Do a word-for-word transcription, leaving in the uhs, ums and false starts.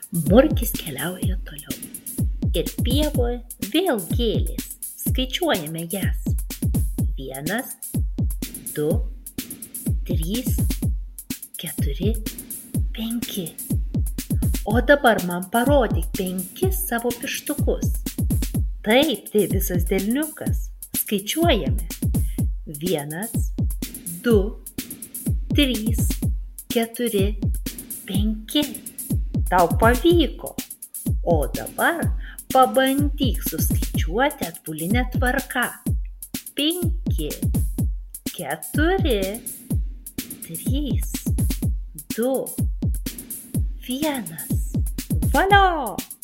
Murkis keliauja toliau. Ir pievoje vėl gėlės. Skaičiuojame jas. Vienas, du, trys, keturi, penki. O dabar man parodyk penkis savo pirštukus. Taip, tai visas delniukas. Skaičiuojame. Vienas, du, trys, keturi, penki. Tau pavyko. O dabar pabandyk suskaičiuoti atbuline tvarka. Penki, keturi, trys, du, vienas. Valio!